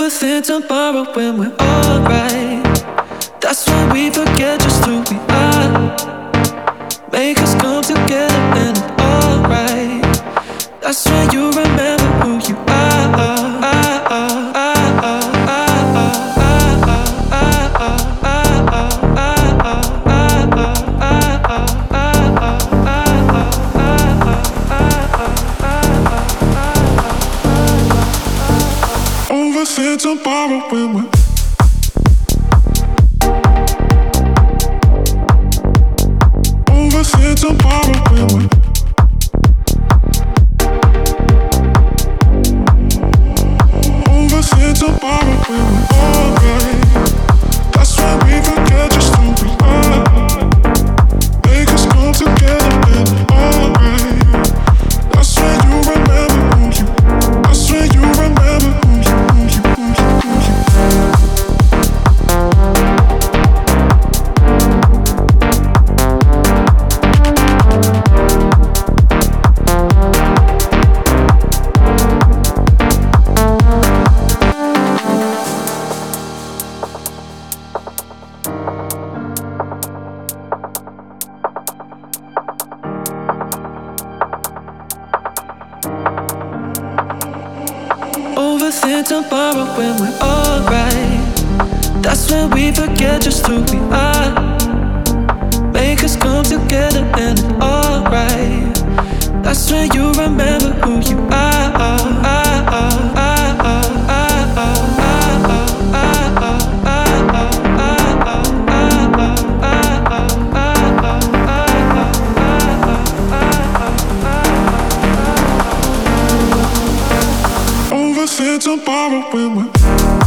Overthink tomorrow when we're alright. That's when we forget just who we are. Make us come together and it's alright. That's when you remember who you are. Overthink tomorrow when we're overthink tomorrow when we're overthink tomorrow when we're alright. That's when we forget just who we are. Make us come together and it's alright. That's when you remember who you. That's when you remember who you. Overthink tomorrow when we're alright. That's when we forget just who we are. Make us come together and it's alright. That's when you remember who you are. Overthink tomorrow when we're